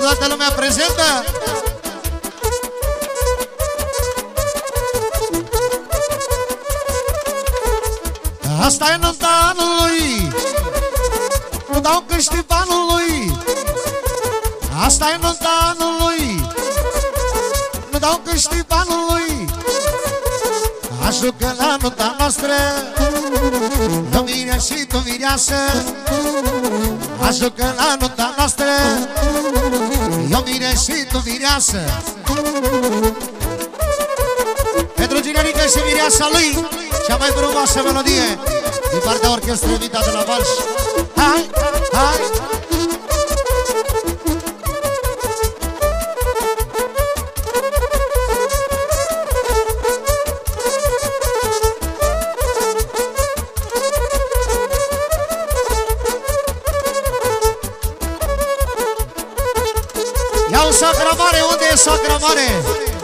toată lumea prezentă. Asta e nunta anului, nu dau câștig banului. Asta e nunta anului, nu dau câștig banului. Aș ducă la nunta noastră, eu mirea și tu mireasă. Aș ducă la nunta noastră, eu mirea și tu mireasă. Pentru Ginerica și mireasa lui, cea mai frumoasă melodie din partea orchestrei Vita de la Valș. Hai, hai! Ia-o sacra mare, unde e sacra mare?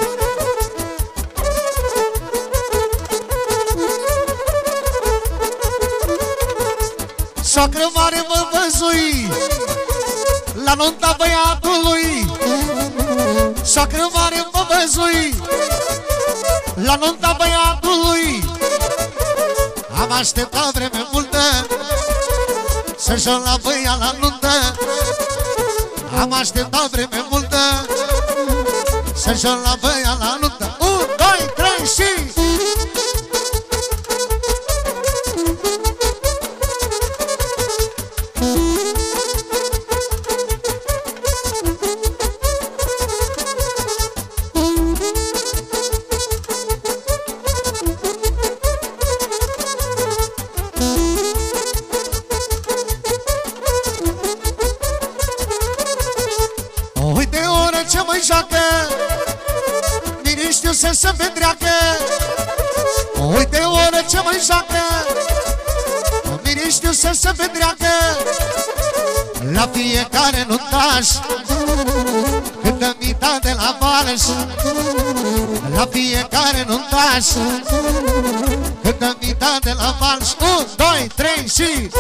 Sacră mare mă văzui la nunta băiatului. Sacră mare mă văzui la nunta băiatului. Am așteptat vreme multă să-și o la băia la nuntă. Am așteptat vreme multă să-și o la băia la nuntă. 1, 2, 3 și... Miriștiu să se petreacă, uite o oră ce mă joacă. Miriștiu să se petreacă la fiecare nuntaș, câtă mita de la Valș. La fiecare nuntaș, câtă mita de la Valș. 1, 2, 3 și...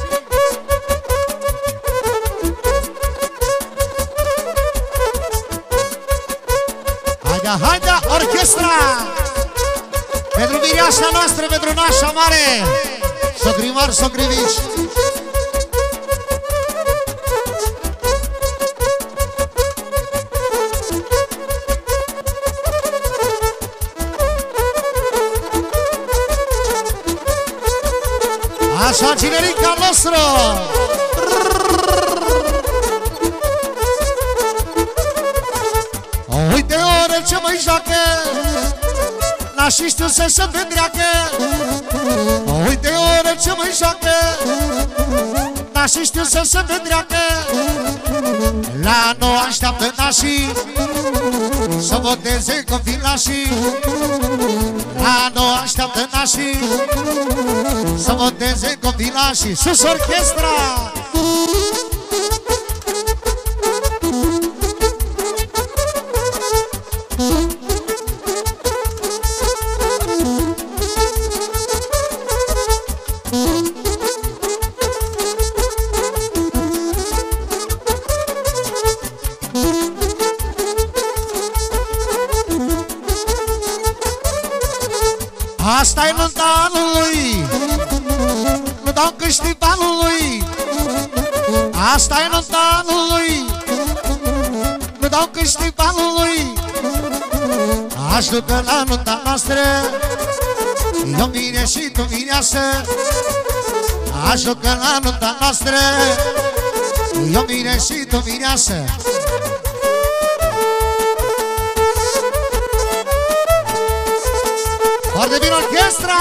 Haidea, orchestra! Pentru mireasa noastră, pentru nașa mare, socrimari, socrivici. Așa, Ginerica nostru! Uite ore ce mă joacă, n-aș știu să se petreacă. Uite ore ce mă joacă, n-aș știu să se petreacă. La nou așteaptă nașii să boteze copilașii. La nou așteaptă nașii să boteze copilașii. Sus orchestra! Asta e nunta anului, nu dau câștig banului. Asta e nunta anului, nu dau câștig banului. Aș ducă la nunta noastră, eu mire și tu mireasă. Aș ducă la nunta noastră, eu mire și tu mireasă. Foarte bine orchestra!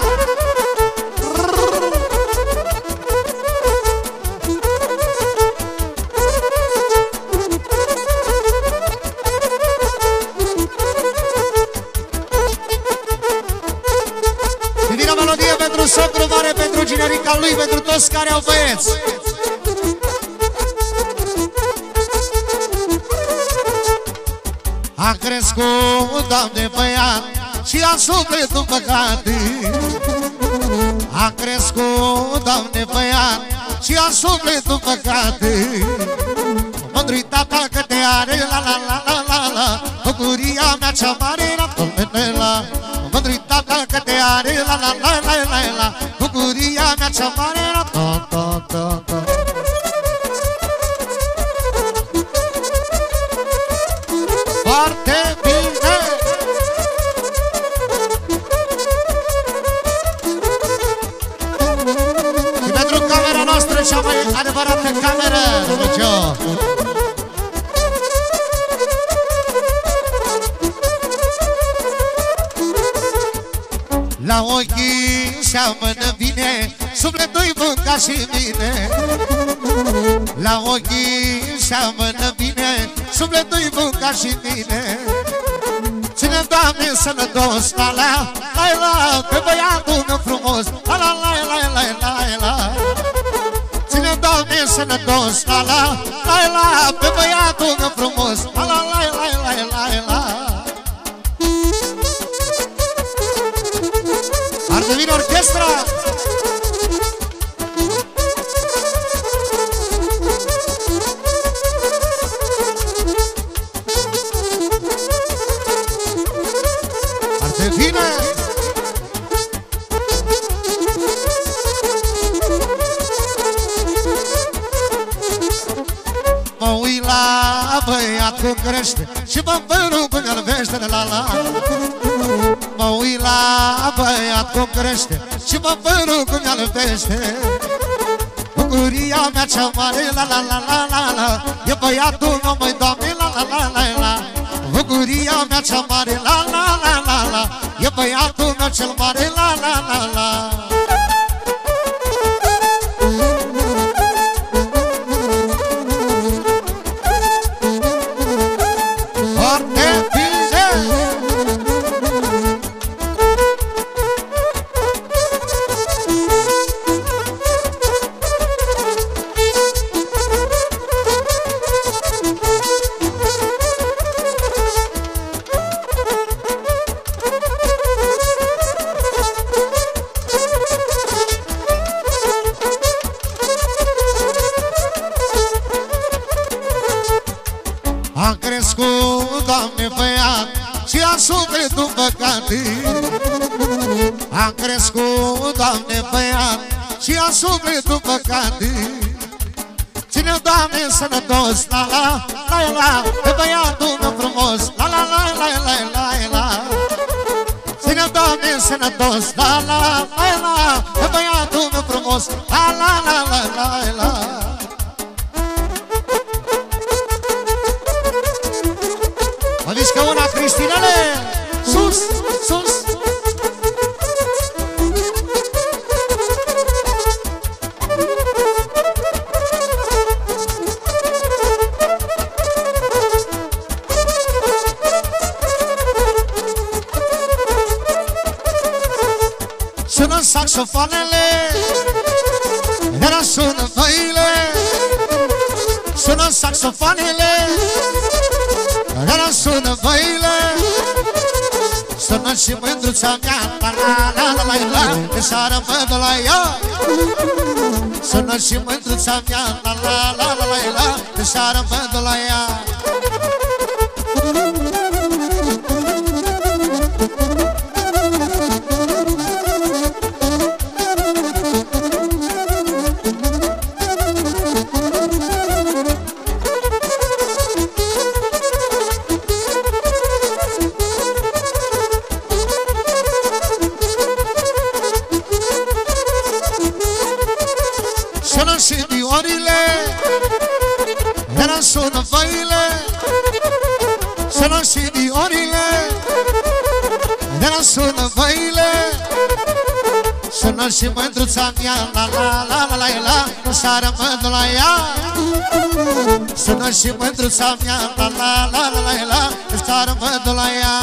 Divina melodie pentru socru mare, pentru Ginerica lui, pentru toți care au băieți. A crescut, Doamne, băiat și am sufletul păcat. A crescut, Doamne, băiat și am sufletul păcat. Mândru-i tata că te mea cea mare era foarte bine. Și pentru camera noastră, cea mai adevărată cameră, Dumnezeu. La ochii seamănă bine, sufletul-i bun ca și mine. La ochii seamănă bine, sufletul-i bun ca și mine. Ține, Doamne, sănătos, la la la la, pe băiatul meu frumos, la la la la la la la. Ține, Doamne, sănătos, la la la la, pe băiatul meu frumos, la la la la la la la. Ar devine orchestra. Ar devine. Mă uit la băiat cum crește și mă îmbărug cum albește, la la. Mă uit la băiat cum crește și mă îmbărug cum albește. Bucuria mea cea mare, la la la la la la, e băiatul meu, măi, Doamne, la la la la la. Bucuria mea cea mare, la la la la la, e băiatul meu cel mare, la la la la. Foarte bine. Am crescut, Doamne, băiat și am sufletul păcat. Am crescut, Doamne, băiat și am sufletul păcat. Ține-o, Doamne, sănătos, la la la la, pe băiatul meu frumos, la la la la la la la. Ține-o, Doamne, sănătos, la la la la, pe băiatul meu frumos, la la la la la la. Mă mișcă una, Cristinele! Sus, sus! Sună saxofonele, iar sună făile. Sună saxofonele, iar sună făile. Sună și mândruța mea, la la la la la la, de seară mă duc la ea. Sună și mândruța mea, la la la la la la, de seară mă duc la ea. Sună și viorile, iar sună făile. Sună și viorile, iar sună făile. Sună și mândruța mea, la la la la la la, în seară mă duc la ea. Sună și mândruța mea, la la la la la la, în seară mă duc la ea.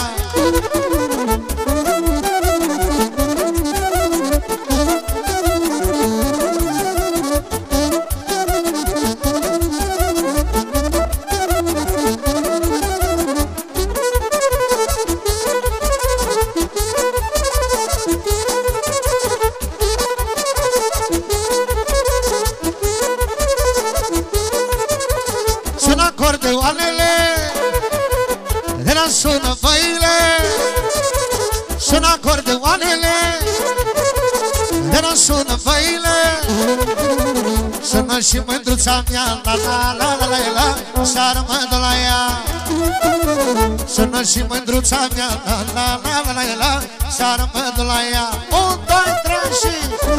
Sună acordeoanele, iar sună făile. Sună acordeoanele, ne sună văile, sună și mândruța mea, la la la la la la, seara mă duc la ea. Sună și mândruța mea, la la la la la la, seara mă duc la ea. 1, 2, 3 și...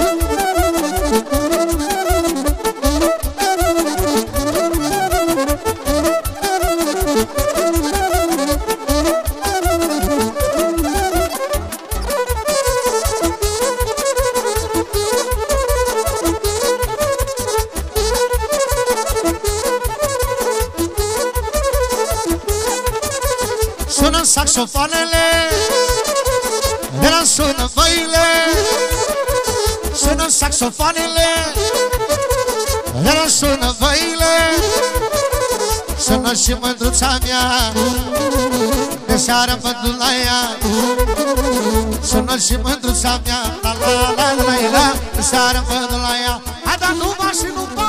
Sună saxofoanele, de la sună văile. Sună saxofoanele, de la sună văile. Sună și mândruța mea, de seară mă duc la ea. Sună și mândruța mea, la la la la la, de seară mă duc la ea. Hai, dar nu mă și nu